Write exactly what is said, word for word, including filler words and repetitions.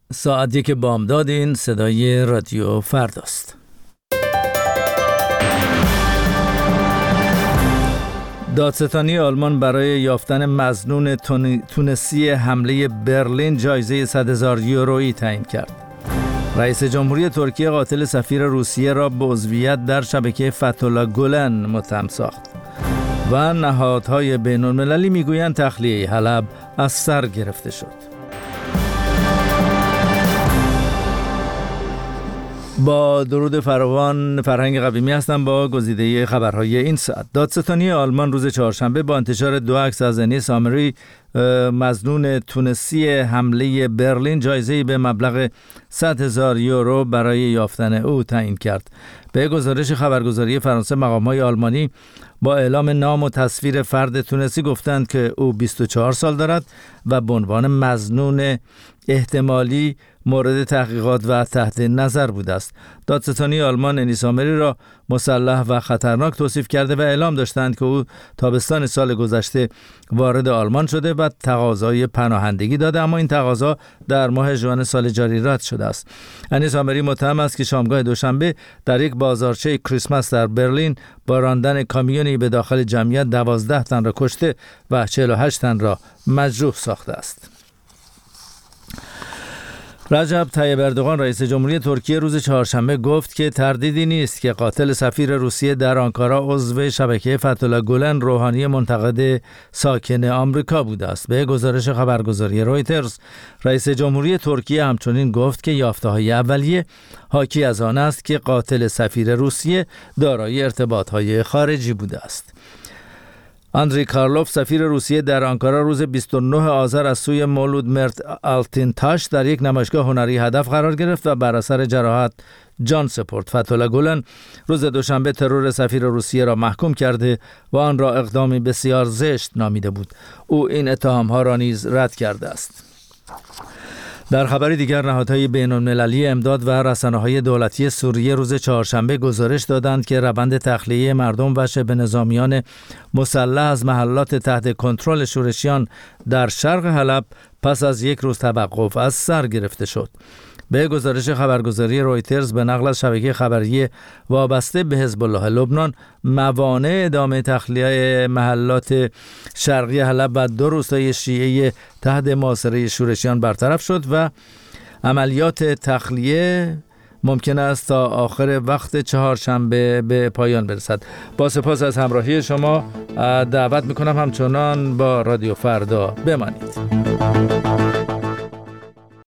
ساعت یک بامداد، این صدای رادیو فرداست. دادستانی آلمان برای یافتن مظنون تونسی حمله برلین جایزه صد هزار یورویی تعیین کرد. رئیس جمهوری ترکیه قاتل سفیر روسیه را به عضویت در شبکه فتح‌الله گلن متهم ساخت. و نهادهای بین‌المللی میگویند تخلیه حلب از سر گرفته شد. با درود فراوان، فرهنگ قویمی هستم با گزیده خبرهای این ساعت. دادستانی آلمان روز چهارشنبه با انتشار دو عکس از انیس آمری مظنون تونسی حمله برلین جایزه‌ای به مبلغ صد هزار یورو برای یافتن او تعیین کرد. به گزارش خبرگزاری فرانسه، مقام‌های آلمانی با اعلام نام و تصویر فرد تونسی گفتند که او بیست و چهار سال دارد و به عنوان مظنون احتمالی مورد تحقیقات و تحت نظر بوده است. دادستانی آلمان انیس آمری را مسلح و خطرناک توصیف کرده و اعلام داشتند که او تابستان سال گذشته وارد آلمان شده و تقاضای پناهندگی داده، اما این تقاضا در ماه ژوئن سال جاری رد شده است. انیس آمری متهم است که شامگاه دوشنبه در یک بازارچه کریسمس در برلین با راندن کامیونی به داخل جمعیت دوازده تن را کشته و چهل و هشت تن را مجروح ساخته است. رجب طیب اردوغان رئیس جمهوری ترکیه روز چهارشنبه گفت که تردیدی نیست که قاتل سفیر روسیه در آنکارا عضو شبکه فتح‌الله گلن روحانی منتقد ساکن آمریکا بوده است. به گزارش خبرگزاری رویترز، رئیس جمهوری ترکیه همچنین گفت که یافته‌های اولیه حاکی از آن است که قاتل سفیر روسیه دارای ارتباط‌های خارجی بوده است. اندری کارلوف سفیر روسیه در آنکارا روز بیست و نه آذر از سوی مولود مرت آلتینتاش در یک نمایشگاه هنری هدف قرار گرفت و بر اثر جراحت جان سپرد. فتح‌الله گلن روز دوشنبه ترور سفیر روسیه را محکوم کرده و آن را اقدامی بسیار زشت نامیده بود. او این اتهام‌ها را نیز رد کرده است. در خبر دیگر، نهادهای بین‌المللی امداد و رسانه‌های دولتی سوریه روز چهارشنبه گزارش دادند که روند تخلیه مردم و شبه نظامیان مسلح از محلات تحت کنترل شورشیان در شرق حلب پس از یک روز توقف از سر گرفته شد. به گزارش خبرگزاری رویترز به نقل از شبکه خبری وابسته به حزب الله لبنان، موانع ادامه تخلیه محلات شرقی حلب و دو روستای شیعه تحت محاصره شورشیان برطرف شد و عملیات تخلیه ممکن است تا آخر وقت چهارشنبه به پایان برسد. با سپاس از همراهی شما، دعوت میکنم همچنان با رادیو فردا بمانید.